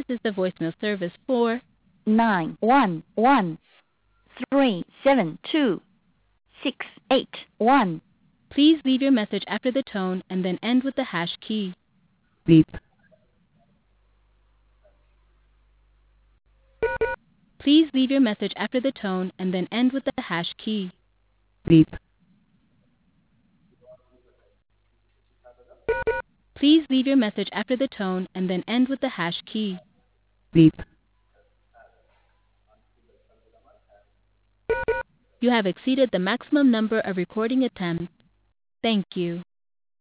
is the voicemail service for 911-372-681. Please leave your message after the tone and then end with the hash key. Beep. Please leave your message after the tone and then end with the hash key. Beep. Please leave your message after the tone and then end with the hash key. Beep. You have exceeded the maximum number of recording attempts. Thank you.